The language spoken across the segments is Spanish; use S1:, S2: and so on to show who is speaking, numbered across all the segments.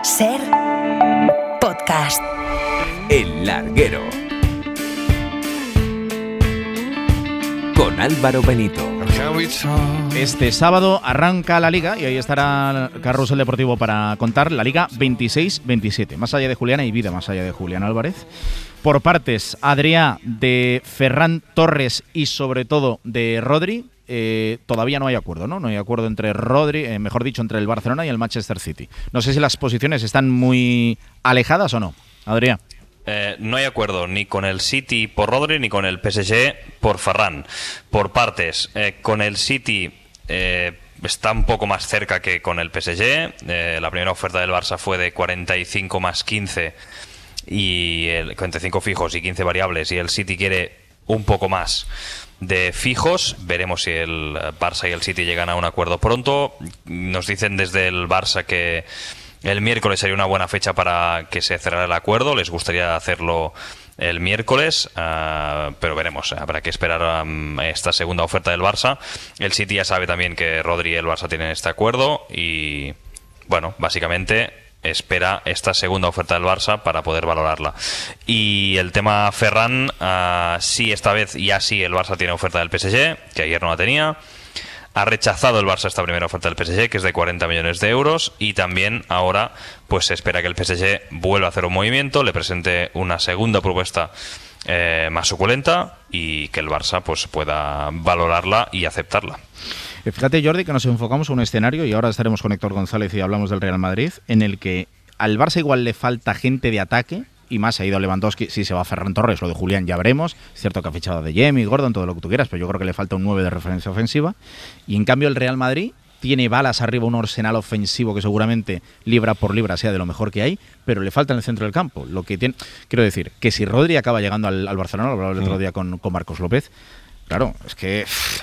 S1: SER Podcast.
S2: El Larguero con Álvaro Benito.
S3: Este sábado arranca la Liga y ahí estará Carrusel Deportivo para contar la Liga 26-27. Más allá de Julián hay vida, más allá de Julián Álvarez. Por partes, Adrià, de Ferran Torres y sobre todo de Rodri. Todavía no hay acuerdo, ¿no? No hay acuerdo entre Rodri, mejor dicho, entre el Barcelona y el Manchester City. No sé si las posiciones están muy alejadas o no. Adrià.
S4: No hay acuerdo ni con el City por Rodri ni con el PSG por Ferran. Por partes, con el City está un poco más cerca que con el PSG. La primera oferta del Barça fue de 45 más 15 y 45 fijos y 15 variables, y el City quiere un poco más de fijos. Veremos si el Barça y el City llegan a un acuerdo pronto. Nos dicen desde el Barça que el miércoles sería una buena fecha para que se cerrara el acuerdo. Les gustaría hacerlo el miércoles, pero veremos. Habrá que esperar a esta segunda oferta del Barça. El City ya sabe también que Rodri y el Barça tienen este acuerdo y, bueno, básicamente espera esta segunda oferta del Barça para poder valorarla. Y el tema Ferran, sí, esta vez ya sí el Barça tiene oferta del PSG, que ayer no la tenía. Ha rechazado el Barça esta primera oferta del PSG, que es de 40 millones de euros, y también ahora pues se espera que el PSG vuelva a hacer un movimiento, le presente una segunda propuesta más suculenta y que el Barça pues pueda valorarla y aceptarla.
S3: Fíjate, Jordi, que nos enfocamos a un escenario, y ahora estaremos con Héctor González y hablamos del Real Madrid, en el que al Barça igual le falta gente de ataque, y más se ha ido Lewandowski, si se va Ferran Torres, lo de Julián ya veremos. Es cierto que ha fichado de Jamie, Gordon, todo lo que tú quieras, pero yo creo que le falta un 9 de referencia ofensiva. Y en cambio el Real Madrid tiene balas arriba, un arsenal ofensivo que seguramente libra por libra sea de lo mejor que hay, pero le falta en el centro del campo. Lo que tiene, quiero decir, que si Rodri acaba llegando al Barcelona, lo hablaba el otro día con Marcos López, claro, es que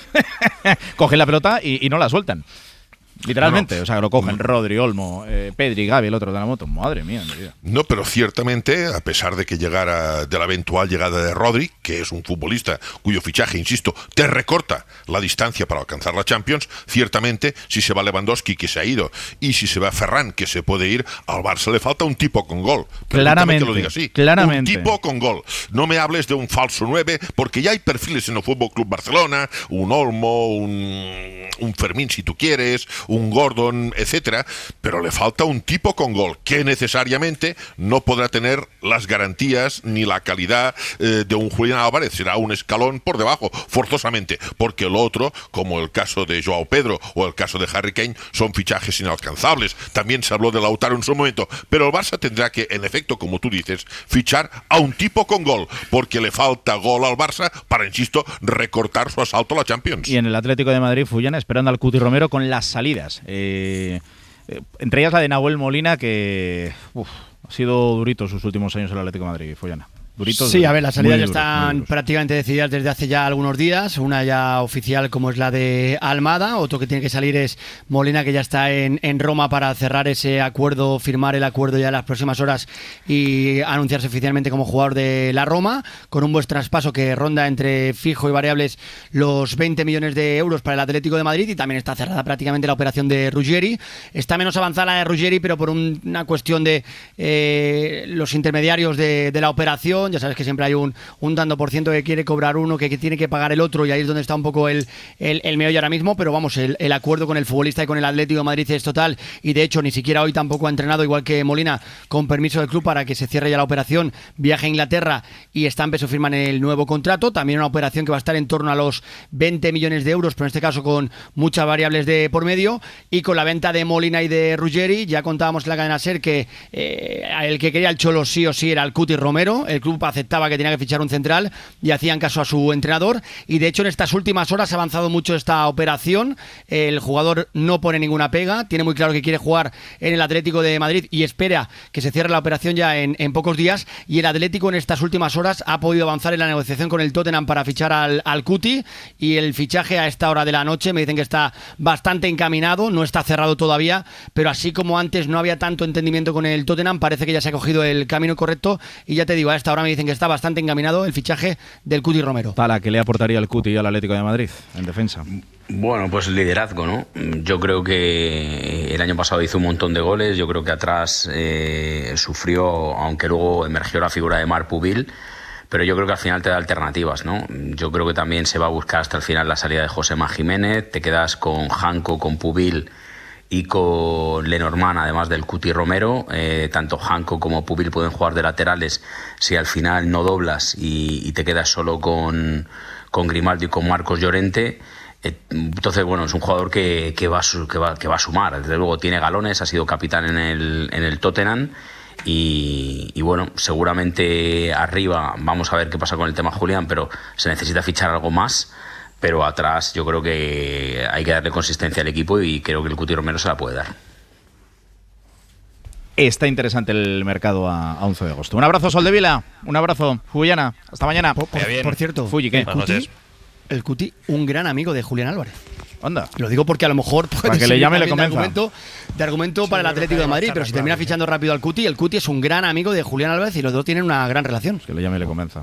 S3: cogen la pelota y no la sueltan. Literalmente, o sea, lo cogen Rodri, Olmo, Pedri, Gavi, el otro de la moto. Madre mía, mi vida.
S5: No, pero ciertamente, a pesar de que llegara de la eventual llegada de Rodri, que es un futbolista cuyo fichaje, insisto, te recorta la distancia para alcanzar la Champions, ciertamente, si se va Lewandowski, que se ha ido, y si se va Ferran, que se puede ir, al Barça le falta un tipo con gol.
S3: Claramente,
S5: que lo diga así.
S3: claramente.
S5: Un tipo con gol. No me hables de un falso 9, porque ya hay perfiles en el Fútbol Club Barcelona, un Olmo, un Fermín, si tú quieres, un Gordon, etcétera, pero le falta un tipo con gol que necesariamente no podrá tener las garantías ni la calidad de un Julián Álvarez. Será un escalón por debajo, forzosamente, porque el otro, como el caso de Joao Pedro o el caso de Harry Kane, son fichajes inalcanzables. También se habló de Lautaro en su momento, pero el Barça tendrá que, en efecto, como tú dices, fichar a un tipo con gol, porque le falta gol al Barça para, insisto, recortar su asalto a la Champions.
S3: Y en el Atlético de Madrid, Fullana, esperando al Cuti Romero con las salidas. Entre ellas la de Nahuel Molina, que ha sido durito sus últimos años en el Atlético de Madrid, Fullana. Duritos,
S6: sí, a ver, las salidas ya
S3: duros,
S6: están prácticamente decididas desde hace ya algunos días. Una ya oficial, como es la de Almada. Otro que tiene que salir es Molina, que ya está en Roma para cerrar ese acuerdo, firmar el acuerdo ya en las próximas horas y anunciarse oficialmente como jugador de la Roma, con un buen traspaso que ronda entre fijo y variables los 20 millones de euros para el Atlético de Madrid. Y también está cerrada prácticamente la operación de Ruggeri. Está menos avanzada la de Ruggeri, pero por una cuestión de los intermediarios de la operación. Ya sabes que siempre hay un tanto por ciento que quiere cobrar uno, que tiene que pagar el otro, y ahí es donde está un poco el meollo ahora mismo. Pero vamos, el acuerdo con el futbolista y con el Atlético de Madrid es total, y de hecho ni siquiera hoy tampoco ha entrenado, igual que Molina, con permiso del club para que se cierre ya la operación. Viaja a Inglaterra y está en peso, firman el nuevo contrato. También una operación que va a estar en torno a los 20 millones de euros, pero en este caso con muchas variables de por medio. Y con la venta de Molina y de Ruggeri, ya contábamos en la cadena SER que el que quería el Cholo sí o sí era el Cuti Romero. El club aceptaba que tenía que fichar un central y hacían caso a su entrenador, y de hecho en estas últimas horas ha avanzado mucho esta operación. El jugador no pone ninguna pega, tiene muy claro que quiere jugar en el Atlético de Madrid y espera que se cierre la operación ya en pocos días. Y el Atlético en estas últimas horas ha podido avanzar en la negociación con el Tottenham para fichar al Cuti, y el fichaje a esta hora de la noche me dicen que está bastante encaminado, no está cerrado todavía, pero así como antes no había tanto entendimiento con el Tottenham, parece que ya se ha cogido el camino correcto. Y ya te digo, a esta hora me dicen que está bastante encaminado el fichaje del Cuti Romero.
S3: Tala, ¿qué le aportaría el Cuti al Atlético de Madrid en defensa?
S7: Bueno, pues liderazgo, ¿no? Yo creo que el año pasado hizo un montón de goles, yo creo que atrás sufrió, aunque luego emergió la figura de Marc Pubil, pero yo creo que al final te da alternativas, ¿no? Yo creo que también se va a buscar hasta el final la salida de Josema Jiménez, te quedas con Janko, con Pubil y con Lenormand, además del Cuti Romero. Tanto Janko como Pubil pueden jugar de laterales si al final no doblas y te quedas solo con Grimaldo y con Marcos Llorente. Entonces, bueno, es un jugador que va a sumar. Desde luego tiene galones, ha sido capitán en el Tottenham y bueno, seguramente arriba vamos a ver qué pasa con el tema Julián, pero se necesita fichar algo más. Pero atrás yo creo que hay que darle consistencia al equipo y creo que el Cuti Romero se la puede dar.
S3: Está interesante el mercado a 11 de agosto. Un abrazo, Soldevila. Un abrazo, Fullana. Hasta mañana.
S6: Por cierto,
S3: Fulli, ¿qué?
S6: El Cuti, un gran amigo de Julián Álvarez.
S3: Anda.
S6: Lo digo porque a lo mejor puede
S3: para que le llame y le convenza.
S6: De argumento para el Atlético de Madrid, pero si termina fichando rápido al Cuti, el Cuti es un gran amigo de Julián Álvarez y los dos tienen una gran relación.
S3: Que le llame y le convenza.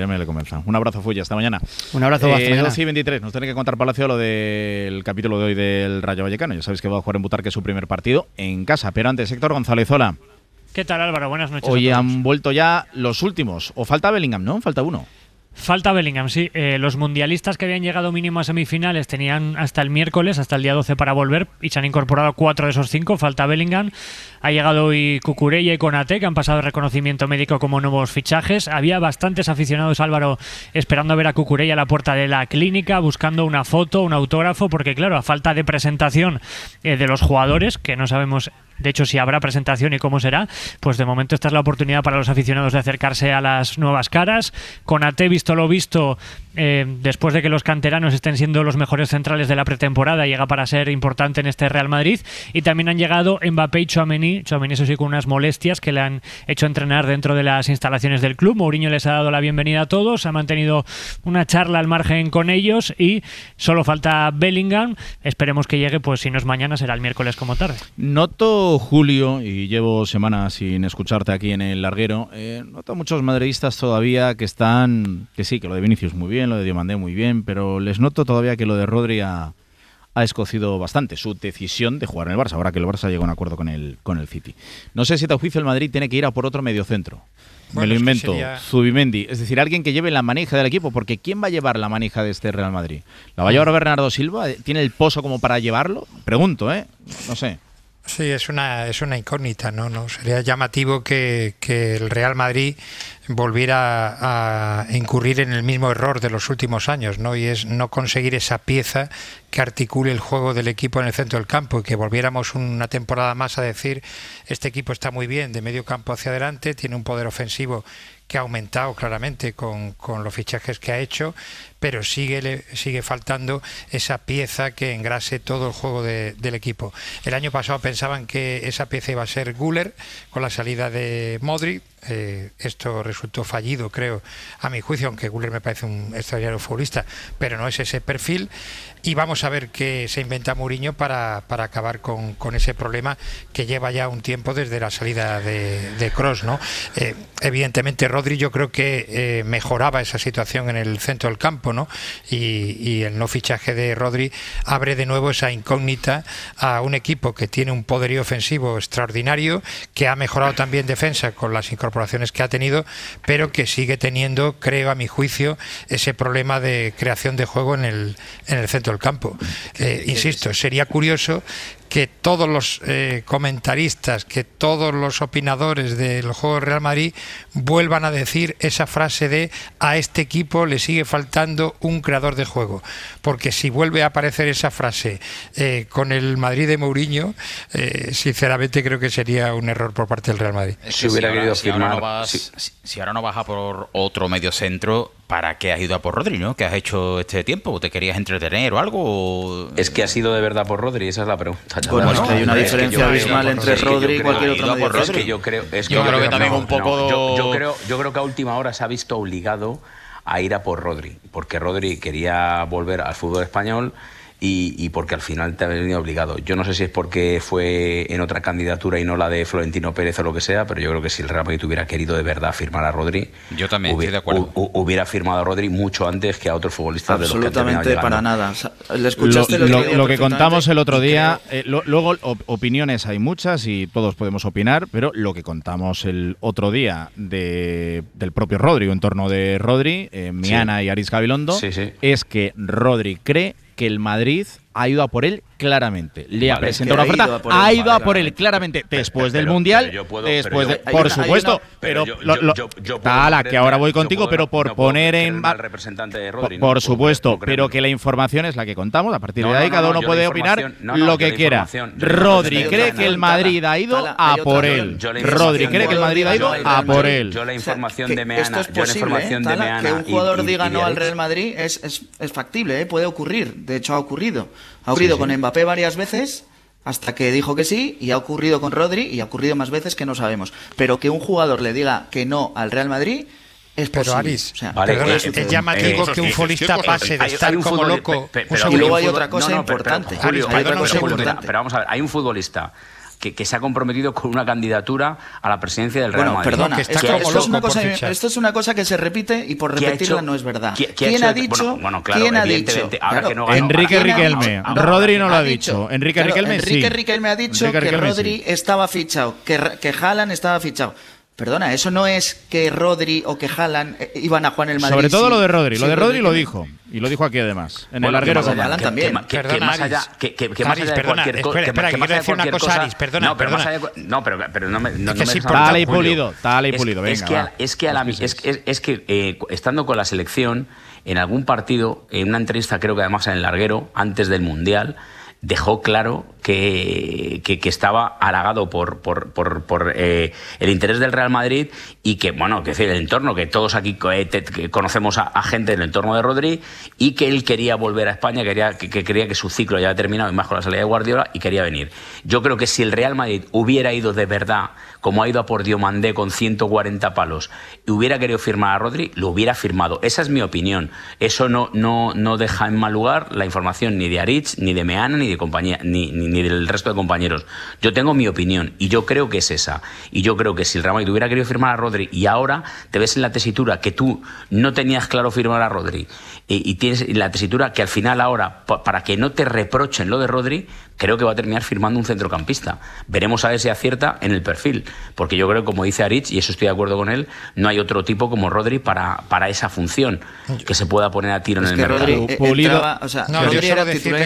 S3: Un abrazo, Fulla, hasta mañana.
S6: Un abrazo, hasta mañana.
S3: 12 y 23, nos tiene que contar Palacio lo del capítulo de hoy del Rayo Vallecano. Ya sabéis que va a jugar en Butarque su primer partido en casa, pero antes, Héctor González, hola.
S8: ¿Qué tal, Álvaro? Buenas noches.
S3: Hoy han vuelto ya los últimos, o falta Bellingham, ¿no? Falta uno.
S8: Falta Bellingham, sí. Los mundialistas que habían llegado mínimo a semifinales tenían hasta el miércoles, hasta el día 12 para volver, y se han incorporado 4 de esos 5. Falta Bellingham. Ha llegado hoy Cucurella y Konaté, que han pasado el reconocimiento médico como nuevos fichajes. Había bastantes aficionados, Álvaro, esperando a ver a Cucurella a la puerta de la clínica, buscando una foto, un autógrafo, porque claro, a falta de presentación de los jugadores, que no sabemos de hecho si habrá presentación y cómo será, pues de momento esta es la oportunidad para los aficionados de acercarse a las nuevas caras. Konaté, visto lo visto, después de que los canteranos estén siendo los mejores centrales de la pretemporada, llega para ser importante en este Real Madrid. Y también han llegado Mbappé y Tchouaméni, eso sí, con unas molestias que le han hecho entrenar dentro de las instalaciones del club. Mourinho les ha dado la bienvenida a todos, ha mantenido una charla al margen con ellos y solo falta Bellingham. Esperemos que llegue, pues si no es mañana será el miércoles como tarde.
S3: Noto, Julio, y llevo semanas sin escucharte aquí en el larguero, noto a muchos madridistas todavía que sí, que lo de Vinicius muy bien, lo de Diomandé muy bien, pero les noto todavía que lo de Rodri ha escocido bastante su decisión de jugar en el Barça, ahora que el Barça llega a un acuerdo con el City. No sé si a tu juicio el Madrid tiene que ir a por otro mediocentro. Me lo invento, Zubimendi, es decir, alguien que lleve la manija del equipo, porque ¿quién va a llevar la manija de este Real Madrid? ¿La va a llevar Bernardo Silva? ¿Tiene el pozo como para llevarlo? Pregunto, no sé.
S9: Sí, es una incógnita, ¿no? Sería llamativo que el Real Madrid volviera a incurrir en el mismo error de los últimos años, ¿no? Y es no conseguir esa pieza que articule el juego del equipo en el centro del campo y que volviéramos una temporada más a decir este equipo está muy bien de medio campo hacia adelante, tiene un poder ofensivo que ha aumentado claramente con los fichajes que ha hecho, pero sigue faltando esa pieza que engrase todo el juego del equipo. El año pasado pensaban que esa pieza iba a ser Güler con la salida de Modric. Esto resultó fallido, creo, a mi juicio, aunque Güler me parece un extraordinario futbolista, pero no es ese perfil. Y vamos a ver qué se inventa Mourinho para acabar con ese problema que lleva ya un tiempo desde la salida de Kroos, ¿no? Evidentemente Rodri yo creo que mejoraba esa situación en el centro del campo, ¿no? Y el no fichaje de Rodri abre de nuevo esa incógnita a un equipo que tiene un poderío ofensivo extraordinario, que ha mejorado también defensa con las incorporaciones que ha tenido, pero que sigue teniendo, creo a mi juicio, ese problema de creación de juego en el centro del campo. Insisto, sería curioso que todos los comentaristas, que todos los opinadores del juego del Real Madrid vuelvan a decir esa frase de a este equipo le sigue faltando un creador de juego, porque si vuelve a aparecer esa frase con el Madrid de Mourinho, sinceramente creo que sería un error por parte del Real Madrid.
S7: Si hubiera querido firmar,
S10: si ahora no vas a por otro mediocentro, ¿para qué has ido a por Rodri, no? ¿Qué has hecho este tiempo? ¿Te querías entretener o algo?
S7: Es que ha sido de verdad por Rodri, esa es la pregunta.
S3: Bueno, es que hay una diferencia abismal entre Rodri y cualquier otro mediocentro.
S7: Es que yo creo que también un poco... Yo creo que a última hora se ha visto obligado a ir a por Rodri, porque Rodri quería volver al fútbol español y porque al final te ha venido obligado. Yo no sé si es porque fue en otra candidatura y no la de Florentino Pérez o lo que sea, pero yo creo que si el Real Madrid hubiera querido de verdad firmar a Rodri,
S10: yo también estoy de acuerdo.
S7: Hubiera firmado a Rodri mucho antes que a otros futbolistas de los que han terminado
S11: Absolutamente para
S7: llegando.
S11: nada. O sea, ¿le escuchaste el otro día
S3: lo que contamos el otro día,
S11: creo-
S3: luego opiniones hay muchas y todos podemos opinar, pero lo que contamos el otro día del propio Rodri, en torno de Rodri, Miana y Aritz Gabilondo,
S7: Sí.
S3: es que Rodri cree que el Madrid ha ido a por él claramente. Le ha
S7: Vale,
S3: presentado
S11: que
S3: una
S11: ha ido
S3: oferta,
S11: a por él,
S3: ha ido
S11: vale,
S3: a por él
S11: claramente.
S3: claramente después del
S7: pero
S3: Mundial,
S7: yo puedo-
S3: después
S7: pero
S3: de,
S7: yo-
S3: por
S11: hay una-
S3: supuesto,
S7: Pero
S3: pero
S7: yo puedo
S3: Tala,
S7: creer
S3: que ahora
S7: mal,
S3: voy
S7: yo
S3: contigo,
S7: puedo-
S3: pero por
S7: no puedo
S3: poner
S7: creer
S3: en
S7: mal al representante de Rodri, no
S3: por
S7: puedo
S3: supuesto,
S7: creerlo.
S3: pero que la información es la que contamos. A partir
S7: No,
S3: de ahí
S7: no,
S3: cada
S7: no,
S3: uno
S7: yo
S3: puede
S7: la
S3: opinar
S7: información- no,
S3: lo
S7: yo
S3: que
S7: la
S3: quiera.
S7: información- yo la
S3: Rodri
S7: información-
S3: cree que el Madrid ha ido
S11: Tala,
S3: a
S11: hay
S3: por
S11: otra-
S3: él.
S7: yo la
S3: Rodri
S7: información
S3: cree que el
S7: de-
S3: Madrid ha ido
S11: no al
S3: a
S11: Real
S3: por
S11: Madrid.
S3: él.
S7: Yo la información
S11: que
S7: de Meana,
S11: esto es
S7: yo la
S11: posible,
S7: información de
S11: Tala,
S7: Meana
S11: que un
S7: y-
S11: jugador
S7: y-
S11: diga
S7: y
S11: no al
S7: Aritz.
S11: Real Madrid es factible, puede ocurrir. De hecho, ha ocurrido. Ha ocurrido con Mbappé varias veces, hasta que dijo que sí, y ha ocurrido con Rodri, y ha ocurrido más veces que no sabemos. Pero que un jugador le diga que no al Real Madrid es
S9: Pero
S11: posible.
S9: Aritz,
S11: O sea,
S7: vale,
S9: perdona,
S11: puede suceder.
S9: es llamativo
S5: ¿qué
S9: que un
S5: cosas
S9: futbolista
S5: dices?
S9: pase de
S7: Hay
S9: estar
S7: un
S9: como
S7: fútbol-
S9: loco.
S7: pe-
S9: Un
S7: pero-
S11: Y
S9: segundo.
S11: luego hay
S7: fútbol-
S11: otra cosa importante.
S7: Julio,
S11: Hay otra cosa
S7: Julio,
S11: importante.
S7: pero vamos a ver, hay un futbolista que se ha comprometido con una candidatura a la presidencia del Real
S11: Bueno,
S7: Madrid.
S11: perdona,
S9: que está
S11: esto,
S9: como
S11: esto es
S9: loco
S11: una
S9: por
S11: cosa,
S9: fichar.
S11: esto es una cosa que se repite y por
S7: ¿Qué ha
S11: repetirla
S7: hecho?
S11: no es verdad.
S7: ¿Qué ha
S11: ¿Quién
S7: hecho?
S11: ha dicho?
S7: Bueno, claro,
S11: ¿Quién ha dicho?
S7: evidentemente, ahora que no
S11: Claro,
S7: ganó,
S3: Enrique
S11: ¿quién ha
S3: Riquelme.
S11: dicho?
S3: Rodri no lo ha
S11: Ha
S3: dicho. Enrique
S11: Claro,
S3: Riquelme sí.
S11: Enrique Riquelme ha dicho
S3: Enrique
S11: que
S3: Riquelme
S11: Rodri
S3: sí.
S11: estaba fichado, que Haaland estaba fichado. Perdona, eso no es que Rodri o que Haaland iban a jugar en el Madrid.
S3: Sobre todo
S11: sin-
S3: lo de Rodri. Lo
S11: sin
S3: de Rodri lo
S11: Riquelme.
S3: dijo. Y lo dijo aquí además. En el
S7: Bueno,
S3: larguero
S11: que
S3: con
S11: más allá-
S3: Haaland.
S11: también.
S7: Que
S9: Perdona,
S7: más allá,
S9: Aritz.
S7: que más
S9: Aritz,
S7: allá de
S9: perdona,
S7: cualquier
S9: espera, que
S7: más
S9: quiero
S7: allá de
S9: decir una
S7: cualquier
S9: cosa, Aritz, perdona,
S7: no, pero más
S9: perdona.
S7: allá de- no, pero no me
S9: Es que
S7: no
S9: es
S7: me dejas
S9: importante.
S7: hablar,
S3: Tala y
S7: Julio.
S3: Pulido, Tala y Pulido,
S7: Es
S3: venga,
S7: que,
S3: va.
S7: es que estando con la selección en algún partido, en una entrevista creo que además en el larguero antes del Mundial, dejó claro que estaba halagado por el interés del Real Madrid y que, bueno, que decir, el entorno, que todos aquí que conocemos a gente del entorno de Rodri y que él quería volver a España, que quería que su ciclo ya había terminado y más con la salida de Guardiola y quería venir. Yo creo que si el Real Madrid hubiera ido de verdad, como ha ido a por Diomandé con 140 palos, y hubiera querido firmar a Rodri, lo hubiera firmado. Esa es mi opinión. Eso no deja en mal lugar la información ni de Aritz, ni de Meana, ni de compañía, ni del resto de compañeros. Yo tengo mi opinión y yo creo que es esa. Y yo creo que si el Real Madrid hubiera querido firmar a Rodri y ahora te ves en la tesitura que tú no tenías claro firmar a Rodri y tienes la tesitura que al final ahora, para que no te reprochen lo de Rodri, creo que va a terminar firmando un centrocampista. Veremos a ver si acierta en el perfil, porque yo creo, como dice Aritz, y eso estoy de acuerdo con él, no hay otro tipo como Rodri para esa función que se pueda poner a tiro
S11: Es
S7: en
S11: que
S7: el mercado.
S11: Rodri
S3: Pulido.
S11: entraba, o sea,
S9: No,
S11: Rodri
S9: yo solo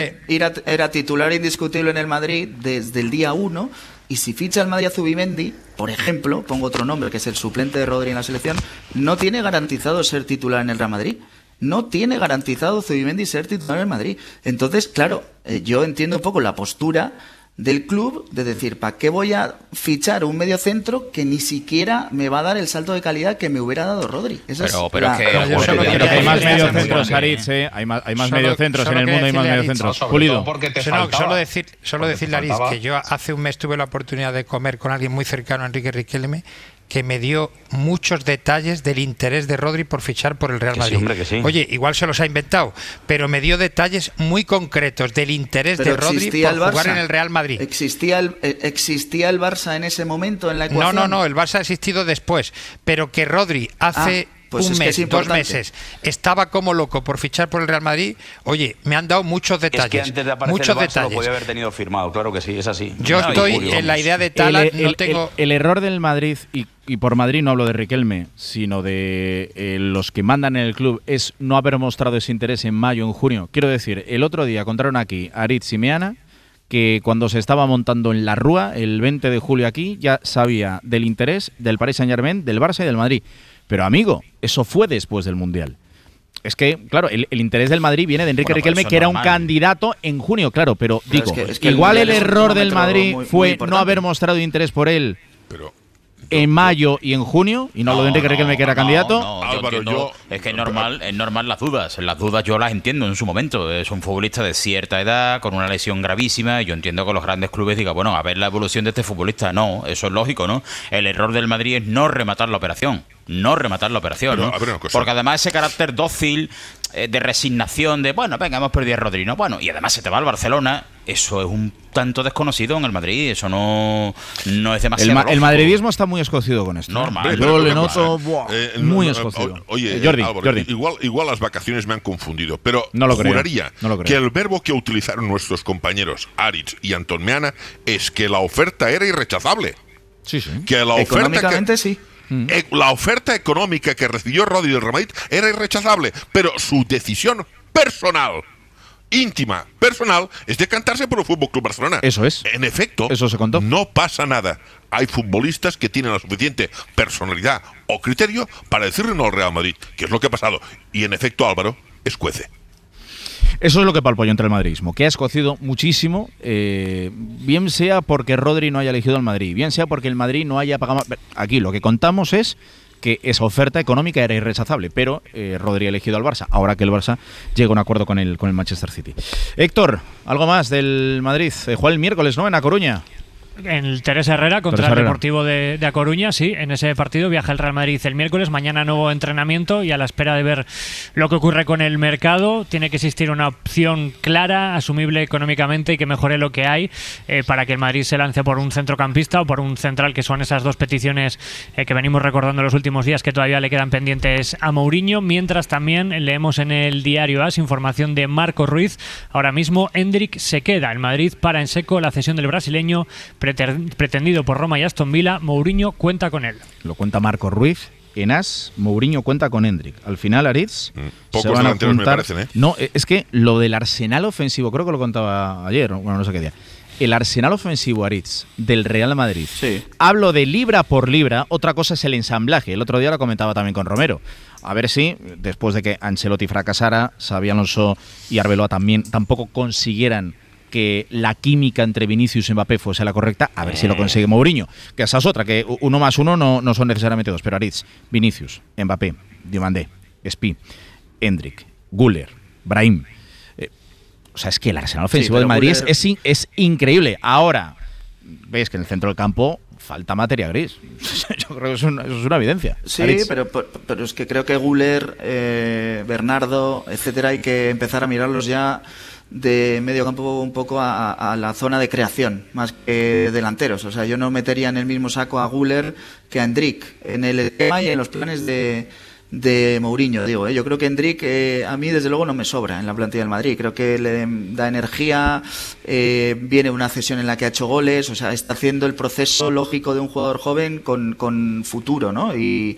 S11: era titular indiscutible en el Madrid desde el día 1 y si ficha el Madrid a Zubimendi, por ejemplo, pongo otro nombre que es el suplente de Rodri en la selección, no tiene garantizado ser titular en el Real Madrid. No tiene garantizado Zubimendi ser titular en el Madrid. Entonces, claro, yo entiendo un poco la postura del club de decir, ¿para qué voy a fichar un mediocentro que ni siquiera me va a dar el salto de calidad que me hubiera dado Rodri? Esa
S10: Pero
S11: es la-
S10: es que
S9: yo
S10: bueno,
S9: solo
S10: yo
S9: quería
S10: creo que
S3: hay más
S9: decirle a
S3: mediocentros,
S9: Samuel,
S3: Aritz, hay más
S9: Solo-
S3: mediocentros en
S9: solo
S3: el mundo, hay más
S9: quería decirle a
S3: mediocentros.
S9: Aritz,
S3: Pulido.
S12: porque te
S9: Solo
S12: faltaba.
S9: decirle a Aritz que yo hace un mes tuve la oportunidad de comer con alguien muy cercano a Enrique Riquelme que me dio muchos detalles del interés de Rodri por fichar por el Real
S7: Que sí,
S9: Madrid.
S7: hombre, que sí.
S9: Oye, igual se los ha inventado, pero me dio detalles muy concretos del interés
S11: Pero
S9: de Rodri
S11: existía
S9: por
S11: el
S9: jugar
S11: Barça.
S9: en el Real Madrid.
S11: ¿Existía el Barça en ese momento en la ecuación?
S9: No, el Barça ha existido después, pero que Rodri hace
S11: pues
S9: un
S11: es que
S9: mes,
S11: es
S9: 2
S11: importante.
S9: meses, estaba como loco por fichar por el Real Madrid, oye, me han dado muchos detalles,
S7: Es que antes de aparecer
S9: muchos
S7: el Barça
S9: detalles.
S7: lo podía haber tenido firmado, claro que sí, es así.
S9: Yo
S7: No, y
S9: estoy
S7: Julio,
S9: en la
S7: vamos.
S9: idea de Tala, no tengo...
S3: el error del Madrid, y por Madrid no hablo de Riquelme, sino de los que mandan en el club, es no haber mostrado ese interés en mayo, en junio. Quiero decir, el otro día contaron aquí Aritz y Meana que cuando se estaba montando en la Rúa, el 20 de julio aquí, ya sabía del interés del Paris Saint-Germain, del Barça y del Madrid. Pero amigo, eso fue después del Mundial. Es que, claro, el interés del Madrid viene de Enrique
S10: Bueno,
S3: Riquelme,
S10: eso
S3: que era
S10: normal.
S3: un candidato en junio, claro, pero
S11: Claro,
S3: digo,
S11: es que el
S3: igual el
S11: Mundial es un
S3: error del
S11: cronómetro
S3: Madrid
S11: muy
S3: fue
S11: importante.
S3: no haber mostrado interés por él
S5: Pero
S3: en mayo y en junio, y no hablo de Enrique Riquelme, que era candidato.
S10: No,
S5: Álvaro,
S10: es que es normal las dudas. Las dudas yo las entiendo en su momento. Es un futbolista de cierta edad, con una lesión gravísima, y yo entiendo que los grandes clubes digan, bueno, a ver la evolución de este futbolista. No, eso es lógico, ¿no? El error del Madrid es no rematar la operación. no rematar la operación.
S5: Pero,
S10: ¿no?
S5: a ver una cosa.
S10: Porque además ese carácter dócil, de resignación, de bueno, venga, hemos perdido a Rodri, ¿no? Bueno, y además se te va al Barcelona, eso es un tanto desconocido en el Madrid, eso no es demasiado
S3: El madridismo está muy escocido con esto.
S10: Normal.
S3: Yo le noto muy escocido.
S5: Oye,
S3: Jordi,
S5: Álvaro,
S3: Jordi.
S5: Igual las vacaciones me han confundido, pero
S3: No lo creo,
S5: juraría
S3: no lo creo.
S5: que el verbo que utilizaron nuestros compañeros Aritz y Antón Meana es que la oferta era irrechazable.
S3: Sí, sí.
S5: Que la oferta
S11: Económicamente sí.
S5: La oferta económica que recibió Rodri del Real Madrid era irrechazable, pero su decisión personal, íntima, personal, es decantarse por el Fútbol Club Barcelona.
S3: Eso es.
S5: En efecto,
S3: Eso se contó.
S5: no pasa nada. Hay futbolistas que tienen la suficiente personalidad o criterio para decirle no al Real Madrid, que es lo que ha pasado. Y en efecto, Álvaro, escuece.
S3: Eso es lo que palpo yo entre el madridismo, que ha escocido muchísimo, bien sea porque Rodri no haya elegido al Madrid, bien sea porque el Madrid no haya pagado... Aquí lo que contamos es que esa oferta económica era irrechazable, pero Rodri ha elegido al Barça, ahora que el Barça llega a un acuerdo con el Manchester City. Héctor, algo más del Madrid. Juega el miércoles, ¿no?, en A Coruña.
S8: En el Teresa Herrera contra el Deportivo de A Coruña, sí, en ese partido viaja el Real Madrid el miércoles, mañana nuevo entrenamiento y a la espera de ver lo que ocurre con el mercado, tiene que existir una opción clara, asumible económicamente y que mejore lo que hay para que el Madrid se lance por un centrocampista o por un central, que son esas dos peticiones que venimos recordando los últimos días que todavía le quedan pendientes a Mourinho, mientras también leemos en el diario AS información de Marco Ruiz, ahora mismo Endrick se queda, el Madrid para en seco la cesión del brasileño pretendido por Roma y Aston Villa, Mourinho cuenta con él.
S3: Lo cuenta Marco Ruiz. En AS, Mourinho cuenta con Endrick. Al final, Aritz,
S5: pocos
S3: se van a
S5: delanteros
S3: juntar...
S5: me parecen, ¿eh?
S3: No, es que lo del arsenal ofensivo, creo que lo contaba ayer, bueno, no sé qué día. El arsenal ofensivo, Aritz, del Real Madrid.
S11: Sí.
S3: Hablo de libra por libra, otra cosa es el ensamblaje. El otro día lo comentaba también con Romero. A ver si, después de que Ancelotti fracasara, Xabi Alonso y Arbeloa tampoco consiguieran que la química entre Vinicius y Mbappé fuese la correcta, a ver si lo consigue Mourinho. Que esa es otra, que 1 más 1 no son necesariamente 2, pero Aritz, Vinicius, Mbappé, Diomandé, Spi, Endrick, Güler, Brahim. O sea, es que el arsenal ofensivo del Madrid es increíble. Ahora, veis que en el centro del campo falta materia gris. Yo creo que eso es una evidencia.
S11: Sí,
S3: Aritz.
S11: pero es que creo que Güler, Bernardo, etcétera, hay que empezar a mirarlos ya de medio campo un poco a la zona de creación, más que delanteros. O sea, yo no metería en el mismo saco a Güler que a Endrick en el esquema y en los planes de Mourinho, digo. Yo creo que Endrick a mí desde luego no me sobra en la plantilla del Madrid. Creo que le da energía, viene una cesión en la que ha hecho goles, o sea, está haciendo el proceso lógico de un jugador joven con futuro, ¿no?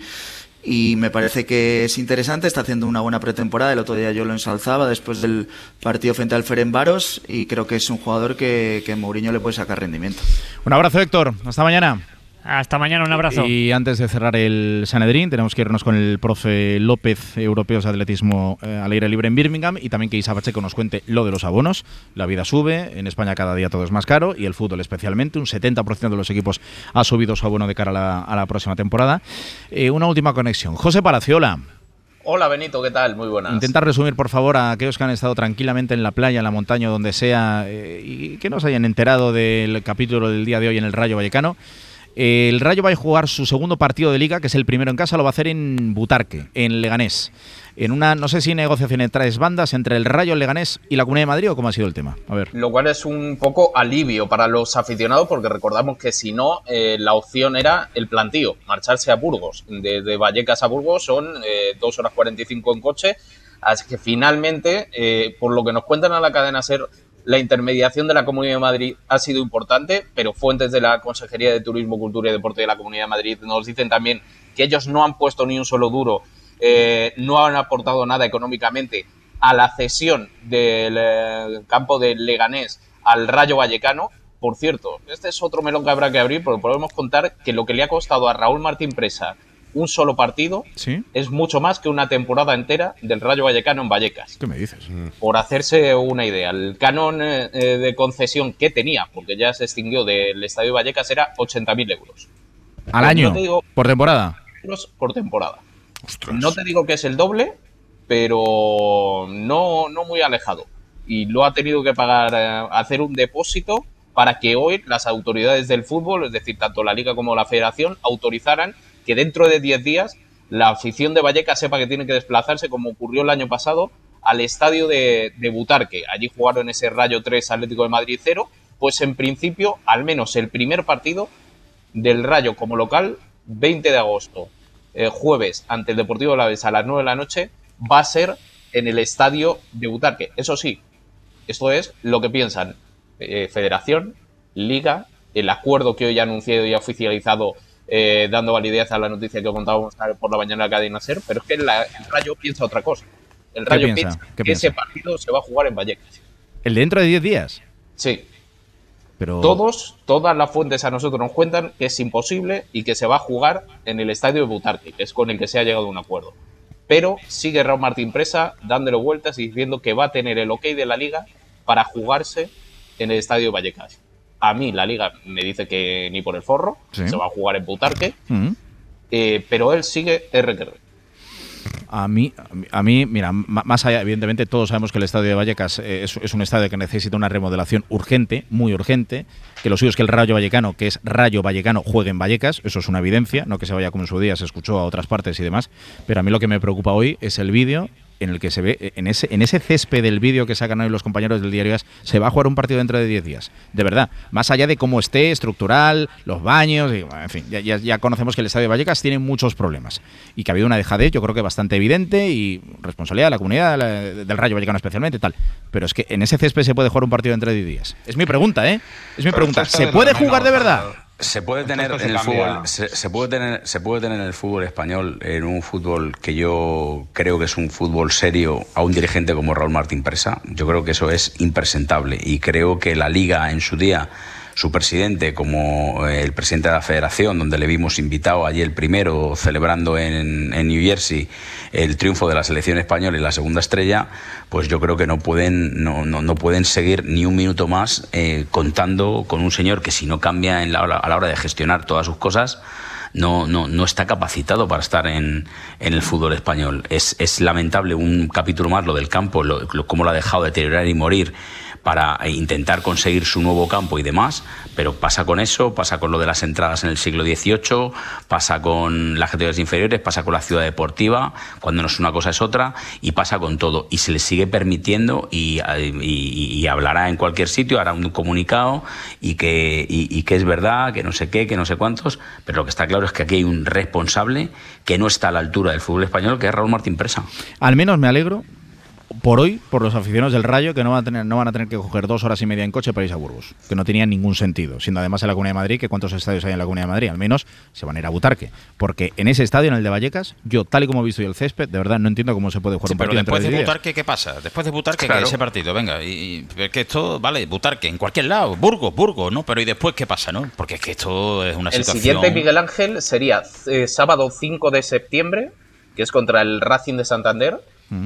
S11: Y me parece que es interesante, está haciendo una buena pretemporada. El otro día yo lo ensalzaba después del partido frente al Ferencváros y creo que es un jugador que Mourinho le puede sacar rendimiento.
S3: Un abrazo, Héctor. Hasta mañana.
S8: Hasta mañana, un abrazo.
S3: Y antes de cerrar el Sanedrín, tenemos que irnos con el profe López, europeos de atletismo al aire libre en Birmingham, y también que Isa Pacheco nos cuente lo de los abonos. La vida sube, en España cada día todo es más caro, y el fútbol especialmente. Un 70% de los equipos ha subido su abono de cara a la próxima temporada. Una última conexión. José Palaciola.
S12: Hola Benito, ¿qué tal? Muy buenas.
S3: Intenta resumir, por favor, a aquellos que han estado tranquilamente en la playa, en la montaña, donde sea, y que no se hayan enterado del capítulo del día de hoy en el Rayo Vallecano. El Rayo va a jugar su segundo partido de Liga, que es el primero en casa, lo va a hacer en Butarque, en Leganés. En una, no sé si negociación entre tres bandas, entre el Rayo, el Leganés y la Comunidad de Madrid, ¿o cómo ha sido el tema? A ver.
S12: Lo cual es un poco alivio para los aficionados, porque recordamos que si no, la opción era el plantío, marcharse a Burgos. De Vallecas a Burgos son 2 horas 45 en coche, así que finalmente, por lo que nos cuentan a la cadena SER, la intermediación de la Comunidad de Madrid ha sido importante, pero fuentes de la Consejería de Turismo, Cultura y Deporte de la Comunidad de Madrid nos dicen también que ellos no han puesto ni un solo duro, no han aportado nada económicamente a la cesión del campo de Leganés al Rayo Vallecano. Por cierto, este es otro melón que habrá que abrir, porque podemos contar que lo que le ha costado a Raúl Martín Presa un solo partido, ¿sí?, es mucho más que una temporada entera del Rayo Vallecano en Vallecas.
S3: ¿Qué me dices?
S12: Por hacerse una idea, el canon de concesión que tenía, porque ya se extinguió del Estadio Vallecas, era 80.000 euros.
S3: ¿Al año?
S12: No te digo,
S3: ¿por temporada?
S12: Euros por temporada.
S5: Ostras.
S12: No te digo que es el doble, pero no muy alejado. Y lo ha tenido que pagar, hacer un depósito para que hoy las autoridades del fútbol, es decir, tanto la Liga como la Federación, autorizaran que dentro de 10 días la afición de Vallecas sepa que tiene que desplazarse, como ocurrió el año pasado, al estadio de Butarque. Allí jugaron ese Rayo 3, Atlético de Madrid 0. Pues en principio, al menos el primer partido del Rayo como local, 20 de agosto, jueves, ante el Deportivo Alavés a las 9 de la noche, va a ser en el estadio de Butarque. Eso sí, esto es lo que piensan Federación, Liga, el acuerdo que hoy ha anunciado y ha oficializado, dando validez a la noticia que contábamos por la mañana en la cadena SER, pero es que el Rayo piensa otra cosa. El Rayo piensa que ese partido se va a jugar en Vallecas.
S3: ¿El de dentro de 10 días?
S12: Sí.
S3: Pero...
S12: Todas las fuentes a nosotros nos cuentan que es imposible y que se va a jugar en el estadio de Butarque, que es con el que se ha llegado a un acuerdo. Pero sigue Raúl Martín Presa dándole vueltas y diciendo que va a tener el ok de la Liga para jugarse en el estadio de Vallecas. A mí la Liga me dice que ni por el forro,
S3: ¿sí?
S12: Se va a jugar en Butarque, pero él sigue RQR.
S3: A mí, mira, más allá, evidentemente todos sabemos que el estadio de Vallecas es un estadio que necesita una remodelación urgente, muy urgente, que lo suyo es que el Rayo Vallecano, que es Rayo Vallecano, juegue en Vallecas, eso es una evidencia, no que se vaya como en su día se escuchó a otras partes y demás, pero a mí lo que me preocupa hoy es el vídeo en el que se ve, en ese césped del vídeo que sacan hoy los compañeros del Diario AS, se va a jugar un partido dentro de 10 días. De verdad, más allá de cómo esté, estructural, los baños, y, en fin, ya conocemos que el estadio de Vallecas tiene muchos problemas y que ha habido una dejadez, yo creo que bastante evidente, y responsabilidad de la comunidad del Rayo Vallecano especialmente, tal. Pero es que en ese césped se puede jugar un partido dentro de 10 días. Es mi pregunta, ¿eh? Es mi pregunta. ¿Se puede jugar de verdad?
S7: Se puede tener en el fútbol, se puede tener en el fútbol español, en un fútbol que yo creo que es un fútbol serio, a un dirigente como Raúl Martín Presa. Yo creo que eso es impresentable, y creo que la Liga en su día, su presidente, como el presidente de la Federación, donde le vimos invitado allí el primero, celebrando en New Jersey el triunfo de la selección española y la segunda estrella, pues yo creo que no pueden seguir ni un minuto más contando con un señor que, si no cambia a la hora de gestionar todas sus cosas, no está capacitado para estar en el fútbol español. Es lamentable un capítulo más lo del campo, cómo lo ha dejado deteriorar y morir para intentar conseguir su nuevo campo y demás, pero pasa con eso, pasa con lo de las entradas en el siglo XVIII, pasa con las categorías inferiores, pasa con la ciudad deportiva, cuando no es una cosa es otra, y pasa con todo, y se le sigue permitiendo, y hablará en cualquier sitio, hará un comunicado, y que es verdad, que no sé qué, que no sé cuántos, pero lo que está claro es que aquí hay un responsable que no está a la altura del fútbol español, que es Raúl Martín Presa.
S3: Al menos me alegro por hoy, por los aficionados del Rayo, que no van a tener que coger 2 horas y media en coche para irse a Burgos, que no tenía ningún sentido, siendo además en la Comunidad de Madrid, que cuántos estadios hay en la Comunidad de Madrid, al menos se van a ir a Butarque, porque en ese estadio, en el de Vallecas, yo, tal y como he visto yo el césped, de verdad no entiendo cómo se puede jugar un partido.
S10: Pero después de Butarque, ¿qué pasa? Después de Butarque, claro, ese partido, venga, y que esto, vale, Butarque, en cualquier lado, Burgos, ¿no? Pero ¿y después qué pasa, no? Porque es que esto es una situación...
S12: El siguiente, Miguel Ángel, sería sábado 5 de septiembre, que es contra el Racing de Santander.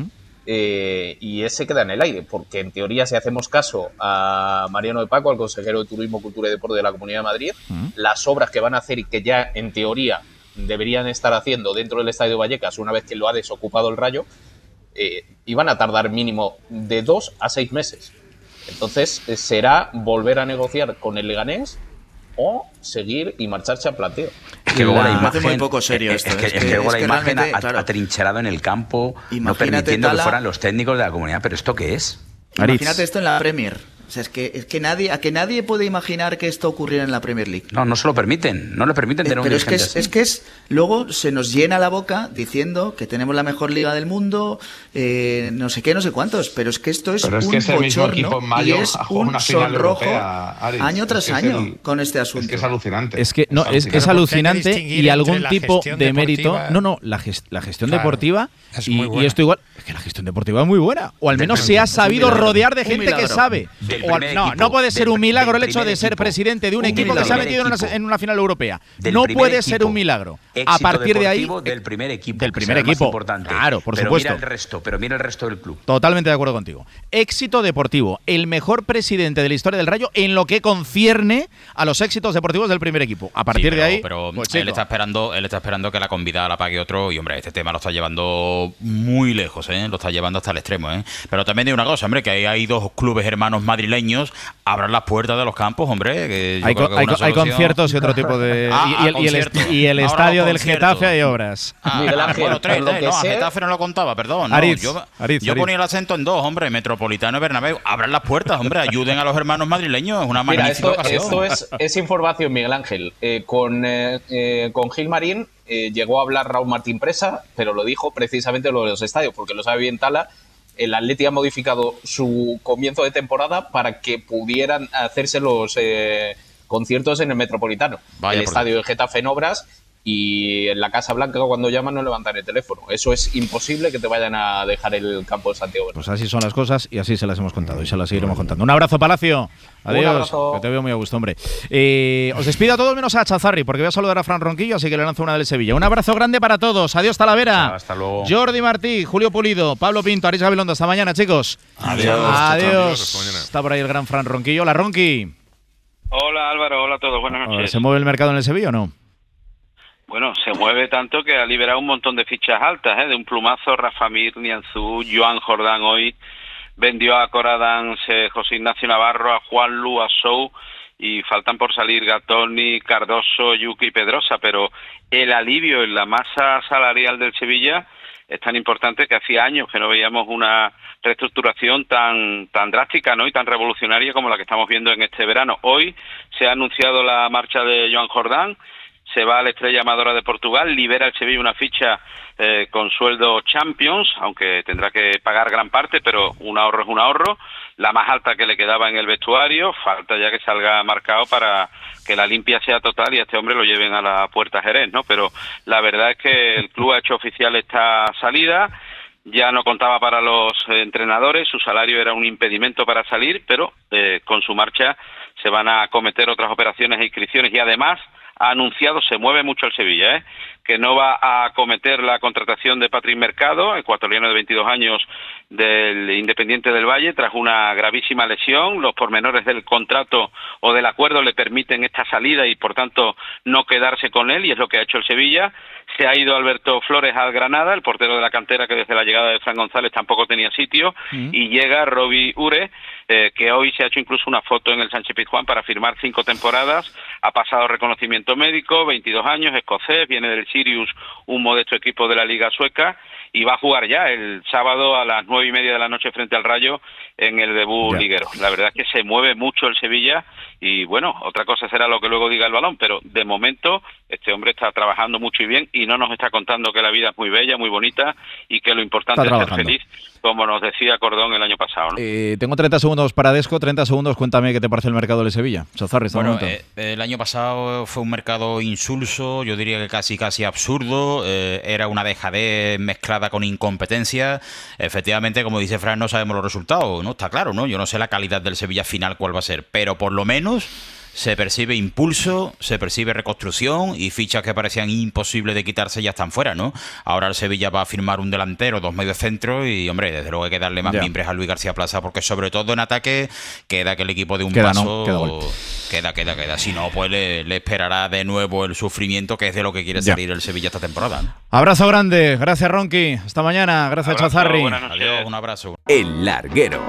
S12: Y ese queda en el aire, porque en teoría, si hacemos caso a Mariano de Paco, al consejero de Turismo, Cultura y Deporte de la Comunidad de Madrid, las obras que van a hacer y que ya en teoría deberían estar haciendo dentro del Estadio Vallecas, una vez que lo ha desocupado el Rayo, iban a tardar mínimo de 2 a 6 meses. Entonces será volver a negociar con el Leganés o seguir y marcharse a planteo.
S7: Es que luego la imagen,
S11: muy poco serio esto.
S7: Es que luego la imagen atrincherado en el campo, no permitiendo que fueran los técnicos de la comunidad. ¿Pero esto qué es?
S11: Imagínate esto en la Premier. O sea, es que nadie puede imaginar que esto ocurriera en la Premier League.
S7: No se lo permiten. No le permiten tener un dirigente así.
S11: Luego se nos llena la boca diciendo que tenemos la mejor liga del mundo, no sé qué, no sé cuántos, pero es que esto es un bochorno y es un sonrojo año tras año con este asunto.
S13: Es que es alucinante.
S3: Es que no, es alucinante, y algún tipo de mérito. La gestión deportiva y esto igual. Es que la gestión deportiva es muy buena, o al menos se ha sabido rodear de gente que sabe. No puede ser un milagro el hecho de ser presidente de un equipo que se ha metido en una final europea. No puede ser un milagro. A partir de ahí,
S7: del primer equipo.
S3: Del primer equipo.
S7: Importante.
S3: Claro, por supuesto.
S7: Pero mira el resto del club.
S3: Totalmente de acuerdo contigo. Éxito deportivo. El mejor presidente de la historia del Rayo en lo que concierne a los éxitos deportivos del primer equipo. A partir de ahí.
S10: Pero pues él está esperando que la convidada la pague otro. Y hombre, este tema lo está llevando muy lejos, ¿eh? Lo está llevando hasta el extremo, ¿eh? Pero también hay una cosa, hombre, que hay 2 clubes hermanos madrileños madrileños abran las puertas de los campos, hombre. Que yo
S3: Hay,
S10: creo que es una
S3: hay
S10: solución.
S3: conciertos y otro tipo de... y el
S10: Ahora
S3: estadio
S10: los
S3: del
S10: conciertos.
S3: Getafe hay obras.
S12: Miguel Ángel,
S10: Bueno, tres,
S12: por lo que
S10: no, a
S12: sé-
S10: Getafe no lo contaba, perdón. No,
S3: Aritz,
S10: yo
S3: Aritz.
S10: ponía el acento en dos, hombre, Metropolitano y Bernabéu. Abran las puertas, hombre, ayuden a los hermanos madrileños, es una
S12: Mira,
S10: magnífica ocasión.
S12: esto es información, Miguel Ángel. Con Gilmarín llegó a hablar Raúl Martín Presa, pero lo dijo precisamente lo de los estadios, porque lo sabe bien Tala. El Atleti ha modificado su comienzo de temporada para que pudieran hacerse los conciertos en el Metropolitano.
S10: Vaya
S12: el
S10: por
S12: estadio de Getafe en obras, y en la Casa Blanca cuando llaman no levantan el teléfono. Eso es imposible que te vayan a dejar el campo de Santiago Bernabéu.
S3: Pues así son las cosas y así se las hemos contado y se las seguiremos contando. Un abrazo, Palacio. Adiós.
S12: Un abrazo.
S3: Que te veo muy a gusto, hombre. Os despido a todos menos a Chazarri, porque voy a saludar a Fran Ronquillo, así que le lanzo una del Sevilla. Un abrazo grande para todos. Adiós, Talavera.
S10: Hasta luego.
S3: Jordi Martí, Julio Pulido, Pablo Pinto, Aritz Gabilondo. Hasta mañana, chicos.
S5: Adiós.
S3: Adiós.
S5: Hasta mañana.
S3: Está por ahí el gran Fran Ronquillo. Hola, Ronqui.
S13: Hola Álvaro, hola a todos, buenas noches.
S3: ¿Se mueve el mercado en el Sevilla o no?
S13: Bueno, se mueve tanto que ha liberado un montón de fichas altas, de un plumazo. Rafa Mir, Nianzú, Joan Jordán hoy vendió a Coradán, José Ignacio Navarro, a Juan Lu, a Sou, y faltan por salir Gatoni, Cardoso, Yuki y Pedrosa, pero el alivio en la masa salarial del Sevilla es tan importante que hacía años que no veíamos una reestructuración tan drástica, ¿no?, y tan revolucionaria como la que estamos viendo en este verano. Hoy se ha anunciado la marcha de Joan Jordán, se va a la Estrella Amadora de Portugal, libera el Sevilla una ficha con sueldo Champions, aunque tendrá que pagar gran parte, pero un ahorro es un ahorro, la más alta que le quedaba en el vestuario. Falta ya que salga marcado para que la limpia sea total y a este hombre lo lleven a la Puerta Jerez, ¿no? Pero la verdad es que el club ha hecho oficial esta salida. Ya no contaba para los entrenadores, su salario era un impedimento para salir, pero con su marcha se van a acometer otras operaciones e inscripciones, y además ha anunciado, se mueve mucho el Sevilla, que no va a acometer la contratación de Patrick Mercado, ecuatoriano de 22 años del Independiente del Valle, tras una gravísima lesión. Los pormenores del contrato o del acuerdo le permiten esta salida y por tanto no quedarse con él, y es lo que ha hecho el Sevilla. Se ha ido Alberto Flores al Granada, el portero de la cantera, que desde la llegada de Fran González tampoco tenía sitio, y llega Robbie Ure, que hoy se ha hecho incluso una foto en el Sánchez Pizjuán para firmar 5 temporadas. Ha pasado reconocimiento médico, 22 años, escocés, viene del Sirius, un modesto equipo de la Liga Sueca, y va a jugar ya el sábado a las 9:30 de la noche frente al Rayo en el debut liguero. La verdad es que se mueve mucho el Sevilla, y bueno, otra cosa será lo que luego diga el balón, pero de momento este hombre está trabajando mucho y bien, y no nos está contando que la vida es muy bella, muy bonita, y que lo importante es ser feliz, como nos decía Cordón el año pasado, ¿no?
S3: Tengo 30 segundos para Desco, 30 segundos, cuéntame qué te parece el mercado de Sevilla. Chazarri,
S10: Bueno, el año pasado fue un mercado insulso, yo diría que casi absurdo, era una dejadez mezclada con incompetencia. Efectivamente, como dice Fran, no sabemos los resultados, ¿no? Está claro, ¿no? Yo no sé la calidad del Sevilla final cuál va a ser, pero por lo menos se percibe impulso, se percibe reconstrucción, y fichas que parecían imposibles de quitarse ya están fuera, ¿no? Ahora el Sevilla va a firmar un delantero, 2 mediocentros, y hombre, desde luego hay que darle más mimbres a Luis García Plaza, porque sobre todo en ataque queda que el equipo de un paso queda. Si no, pues le esperará de nuevo el sufrimiento, que es de lo que quiere salir el Sevilla esta temporada, ¿no?
S3: Abrazo grande, gracias Ronqui, hasta mañana, gracias Chazarri.
S10: Adiós, un abrazo.
S2: El Larguero.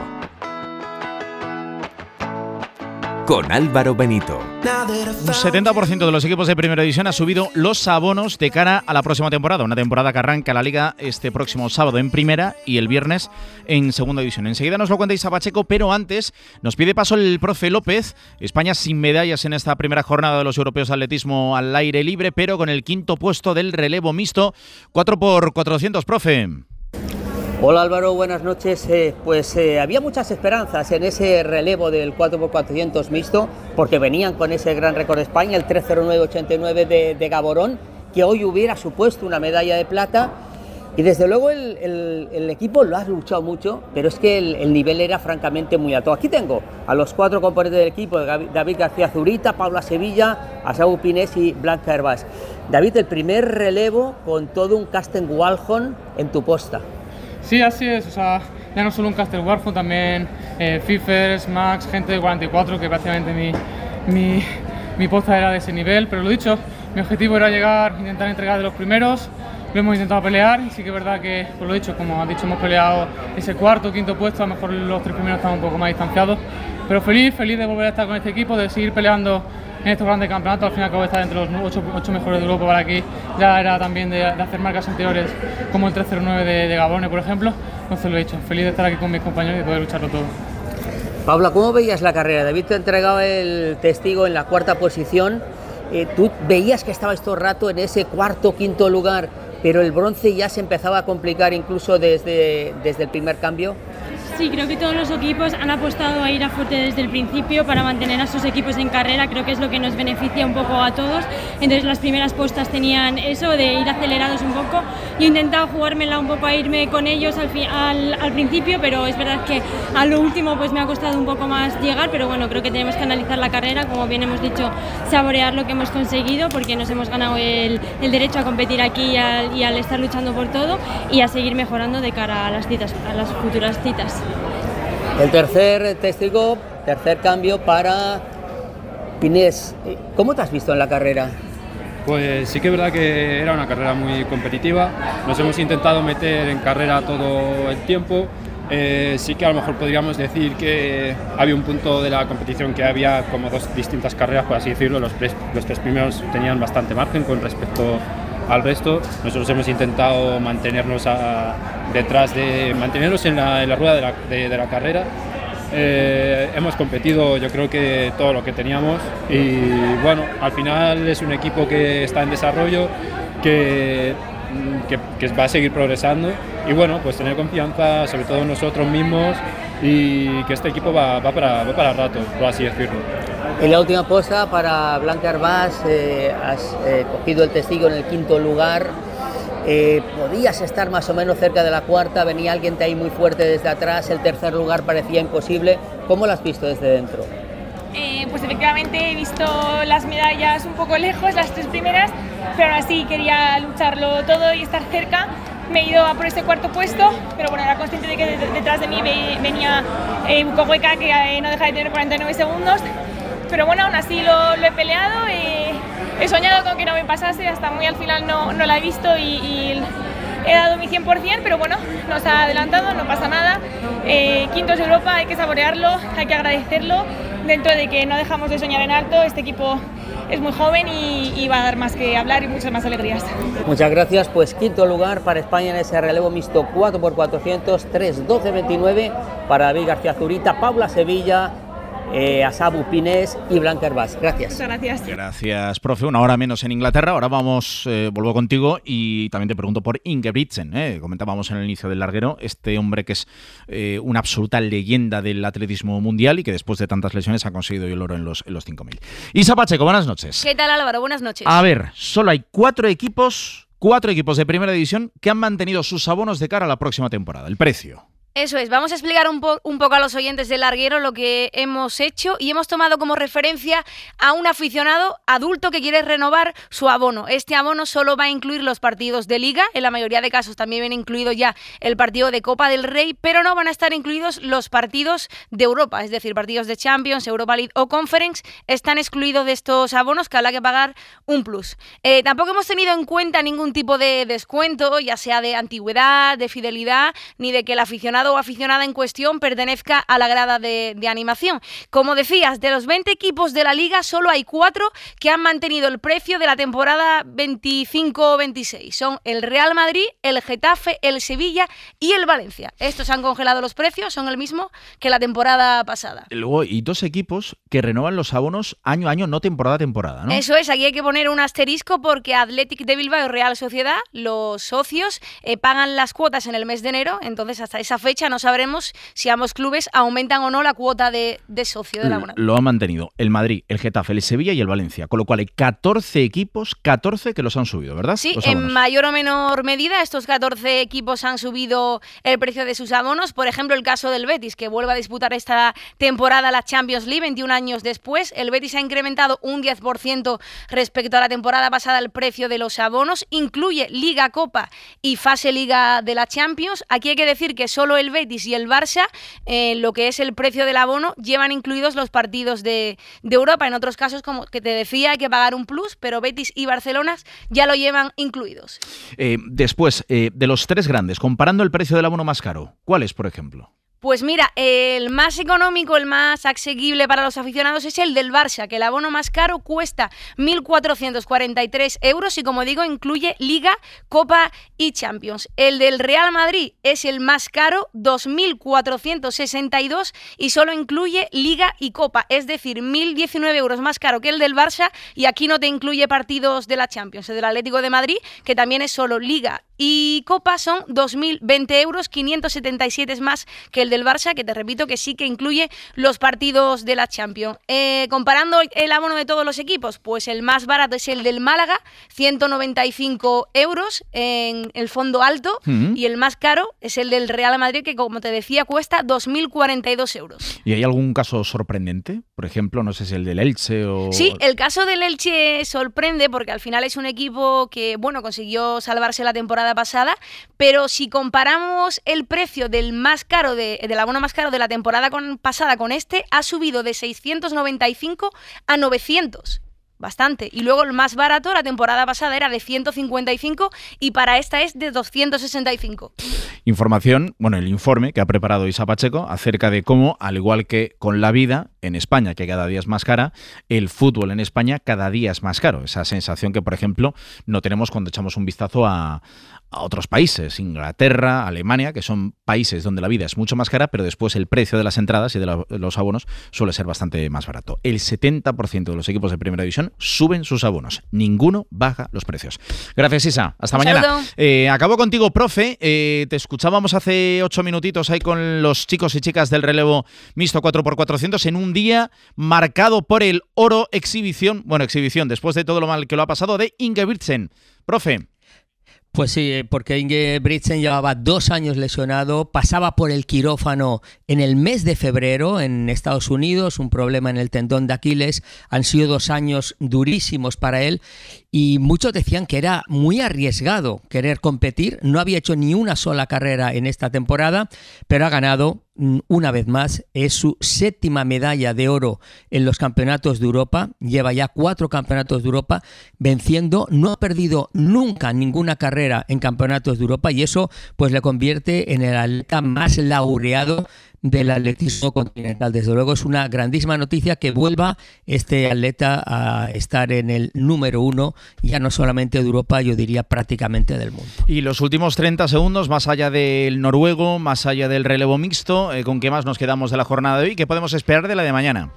S2: Con Álvaro Benito.
S3: Un 70% de los equipos de Primera División ha subido los abonos de cara a la próxima temporada. Una temporada que arranca la Liga este próximo sábado en Primera y el viernes en Segunda División. Enseguida nos lo cuenta Isa Pacheco, pero antes nos pide paso el profe López. España sin medallas en esta primera jornada de los europeos de atletismo al aire libre, pero con el 5º puesto del relevo mixto. 4x400, profe.
S14: Hola Álvaro, buenas noches. Había muchas esperanzas en ese relevo del 4x400 mixto, porque venían con ese gran récord de España, el 3:09:89 de Gaborón, que hoy hubiera supuesto una medalla de plata. Y desde luego el equipo lo ha luchado mucho, pero es que el nivel era francamente muy alto. Aquí tengo a los 4 componentes del equipo: David García Zurita, Paula Sevilla, Asaú Pinés y Blanca Hervás. David, el primer relevo con todo un Casten Walhon en tu posta.
S15: Sí, así es, o sea, ya no solo un Castle Warfare, también Fifers, Max, gente de 44, que prácticamente mi posta era de ese nivel, pero lo dicho, mi objetivo era intentar entregar de los primeros, lo hemos intentado pelear, y sí que es verdad que, por lo dicho, como has dicho, hemos peleado ese 4º, 5º puesto, a lo mejor los 3 primeros están un poco más distanciados, pero feliz de volver a estar con este equipo, de seguir peleando en estos grandes campeonatos. Al final acabo de estar entre los 8 mejores de Europa para aquí. Ya era también de hacer marcas anteriores como el 309 de Gabone, por ejemplo. Entonces lo he dicho, feliz de estar aquí con mis compañeros y de poder lucharlo todo.
S14: Paula, ¿cómo veías la carrera? David te entregaba el testigo en la cuarta posición. Tú veías que estabas todo el rato en ese cuarto, quinto lugar, pero el bronce ya se empezaba a complicar incluso desde el primer cambio.
S16: Sí, creo que todos los equipos han apostado a ir a fuerte desde el principio para mantener a sus equipos en carrera. Creo que es lo que nos beneficia un poco a todos. Entonces las primeras postas tenían eso de ir acelerados un poco. Yo he intentado jugármela un poco a irme con ellos al principio, pero es verdad que a lo último pues me ha costado un poco más llegar, pero bueno, creo que tenemos que analizar la carrera, como bien hemos dicho, saborear lo que hemos conseguido, porque nos hemos ganado el derecho a competir aquí y al estar luchando por todo, y a seguir mejorando de cara a las citas, a las futuras citas.
S14: El tercer testigo, tercer cambio para Pinés. ¿Cómo te has visto en la carrera?
S17: Pues sí que es verdad que era una carrera muy competitiva. Nos hemos intentado meter en carrera todo el tiempo. Sí que a lo mejor podríamos decir que había un punto de la competición que había como dos distintas carreras, por así decirlo. Los tres primeros tenían bastante margen con respecto al resto. Nosotros hemos intentado mantenernos mantenernos en la rueda de la carrera. Hemos competido, yo creo que todo lo que teníamos, y bueno, al final es un equipo que está en desarrollo, que va a seguir progresando, y bueno, pues tener confianza sobre todo en nosotros mismos, y que este equipo va para rato, por así decirlo.
S14: En la última posta para Blanca Herbás, has cogido el testigo en el quinto lugar. Podías estar más o menos cerca de la cuarta, venía alguien de ahí muy fuerte desde atrás, el tercer lugar parecía imposible. ¿Cómo lo has visto desde dentro?
S18: Pues efectivamente he visto las medallas un poco lejos, las tres primeras, pero aún así quería lucharlo todo y estar cerca. Me he ido a por ese cuarto puesto, pero bueno, era consciente de que detrás de mí venía Bukohueka, que no deja de tener 49 segundos. Pero bueno, aún así lo he peleado, he soñado con que no me pasase, hasta muy al final no la he visto y he dado mi 100%, pero bueno, nos ha adelantado, no pasa nada. Quintos de Europa, hay que saborearlo, hay que agradecerlo, dentro de que no dejamos de soñar en alto. Este equipo es muy joven y va a dar más que hablar y muchas más alegrías. Muchas gracias,
S14: pues quinto lugar para España en ese relevo mixto 4x400, 3:12:29 para David García Zurita, Paula Sevilla, Asabu Pinés y Blanca Herbás. Gracias.
S18: Muchas gracias.
S3: Gracias, profe. Una hora menos en Inglaterra. Ahora vuelvo contigo y también te pregunto por Ingebrigtsen. Comentábamos en el inicio del larguero, este hombre que es una absoluta leyenda del atletismo mundial y que después de tantas lesiones ha conseguido el oro en los 5.000. Isa Pacheco, buenas noches.
S19: ¿Qué tal, Álvaro? Buenas noches.
S3: A ver, solo hay cuatro equipos de primera división que han mantenido sus abonos de cara a la próxima temporada. El precio.
S19: Eso es, vamos a explicar un poco a los oyentes del larguero lo que hemos hecho, y hemos tomado como referencia a un aficionado adulto que quiere renovar su abono. Este abono solo va a incluir los partidos de Liga, en la mayoría de casos también viene incluido ya el partido de Copa del Rey, pero no van a estar incluidos los partidos de Europa, es decir, partidos de Champions, Europa League o Conference, están excluidos de estos abonos, que habrá que pagar un plus. Tampoco hemos tenido en cuenta ningún tipo de descuento, ya sea de antigüedad, de fidelidad, ni de que el aficionado o aficionada en cuestión pertenezca a la grada de animación. Como decías, de los 20 equipos de la Liga, solo hay 4 que han mantenido el precio de la temporada 25-26. Son el Real Madrid, el Getafe, el Sevilla y el Valencia. Estos han congelado los precios, son el mismo que la temporada pasada.
S3: Luego, y 2 equipos que renuevan los abonos año a año, no temporada a temporada, ¿no?
S19: Eso es, aquí hay que poner un asterisco porque Athletic de Bilbao y Real Sociedad, los socios, pagan las cuotas en el mes de enero, entonces hasta esa fecha no sabremos si ambos clubes aumentan o no la cuota de socio de la abonado.
S3: Lo han mantenido el Madrid, el Getafe, el Sevilla y el Valencia, con lo cual hay 14 equipos, 14 que los han subido, ¿verdad?
S19: Sí, en mayor o menor medida estos 14 equipos han subido el precio de sus abonos. Por ejemplo, el caso del Betis, que vuelve a disputar esta temporada la Champions League 21 años después. El Betis ha incrementado un 10% respecto a la temporada pasada el precio de los abonos. Incluye Liga, Copa y fase Liga de la Champions. Aquí hay que decir que solo el Betis y el Barça, lo que es el precio del abono, llevan incluidos los partidos de Europa. En otros casos, como que te decía, hay que pagar un plus, pero Betis y Barcelona ya lo llevan incluidos.
S3: Después, de los 3 grandes, comparando el precio del abono más caro, ¿cuál es, por ejemplo?
S19: Pues mira, el más económico, el más asequible para los aficionados es el del Barça, que el abono más caro cuesta 1.443 euros y, como digo, incluye Liga, Copa y Champions. El del Real Madrid es el más caro, 2.462 y solo incluye Liga y Copa, es decir, 1.019 euros más caro que el del Barça, y aquí no te incluye partidos de la Champions. El del Atlético de Madrid, que también es solo Liga y Copa, son 2.020 euros, 577 es más que el del Barça, que te repito que sí que incluye los partidos de la Champions. Comparando el abono de todos los equipos, pues el más barato es el del Málaga, 195 euros en el fondo alto, y el más caro es el del Real Madrid, que, como te decía, cuesta 2.042 euros.
S3: ¿Y hay algún caso sorprendente? Por ejemplo, no sé si el del Elche o...
S19: Sí, el caso del Elche sorprende porque al final es un equipo que, bueno, consiguió salvarse la temporada pasada, pero si comparamos el precio del más caro del abono más caro de la temporada pasada con este, ha subido de 695 a 900. Bastante. Y luego el más barato la temporada pasada era de 155 y para esta es de 265.
S3: Información, bueno, el informe que ha preparado Isa Pacheco acerca de cómo, al igual que con la vida en España, que cada día es más cara, el fútbol en España cada día es más caro. Esa sensación que, por ejemplo, no tenemos cuando echamos un vistazo a otros países, Inglaterra, Alemania, que son países donde la vida es mucho más cara, pero después el precio de las entradas y de los abonos suele ser bastante más barato. El 70% de los equipos de Primera División suben sus abonos. Ninguno baja los precios. Gracias, Isa. Hasta mañana. Acabo contigo, profe. Te escuchábamos hace 8 minutitos ahí con los chicos y chicas del relevo mixto 4x400 en un día marcado por el oro exhibición, después de todo lo mal que lo ha pasado, de Ingebrigtsen. Profe.
S20: Pues sí, porque Ingebrigtsen llevaba 2 años lesionado, pasaba por el quirófano en el mes de febrero en Estados Unidos, un problema en el tendón de Aquiles. Han sido 2 años durísimos para él y muchos decían que era muy arriesgado querer competir. No había hecho ni una sola carrera en esta temporada, pero ha ganado una vez más. Es su 7ª medalla de oro en los campeonatos de Europa. Lleva ya 4 campeonatos de Europa venciendo. No ha perdido nunca ninguna carrera en campeonatos de Europa y eso pues le convierte en el atleta más laureado del atletismo continental. Desde luego es una grandísima noticia que vuelva este atleta a estar en el número 1, ya no solamente de Europa, yo diría prácticamente del mundo.
S3: Y los últimos 30 segundos, más allá del noruego, más allá del relevo mixto, ¿con qué más nos quedamos de la jornada de hoy? ¿Qué podemos esperar de la de mañana?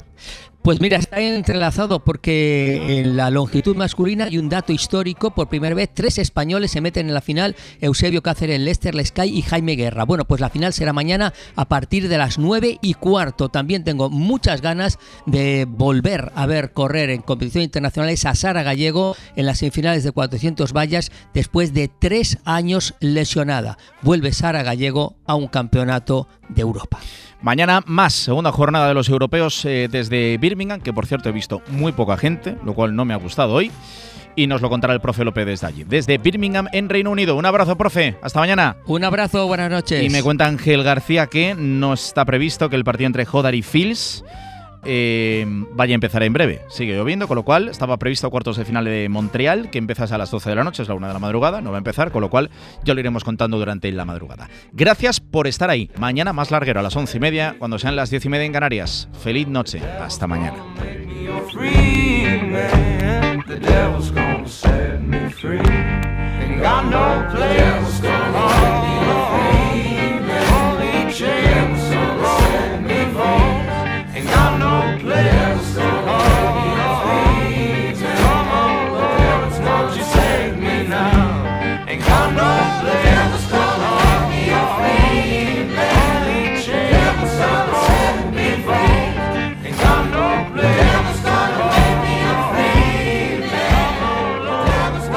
S20: Pues mira, está entrelazado porque en la longitud masculina hay un dato histórico. Por primera vez 3 españoles se meten en la final: Eusebio Cáceres, Lester Lescay y Jaime Guerra. Bueno, pues la final será mañana a partir de las 9:15. También tengo muchas ganas de volver a ver correr en competiciones internacionales a Sara Gallego en las semifinales de 400 vallas después de 3 años lesionada. Vuelve Sara Gallego a un campeonato de Europa.
S3: Mañana más, segunda jornada de los europeos desde Birmingham, que por cierto he visto muy poca gente, lo cual no me ha gustado hoy, y nos lo contará el profe López desde allí, desde Birmingham en Reino Unido. Un abrazo, profe, hasta mañana.
S20: Un abrazo, buenas noches.
S3: Y me cuenta Ángel García que no está previsto que el partido entre Hodar y Fils vaya a empezar en breve. Sigue lloviendo, con lo cual estaba previsto cuartos de final de Montreal, que empieza a las 12 de la noche, es la 1 de la madrugada, no va a empezar, con lo cual ya lo iremos contando durante la madrugada. Gracias por estar ahí. Mañana más larguero a las 11:30, cuando sean las 10:30 en Canarias. Feliz noche, hasta mañana.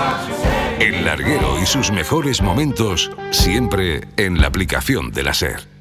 S21: El Larguero y sus mejores momentos siempre en la aplicación de la SER.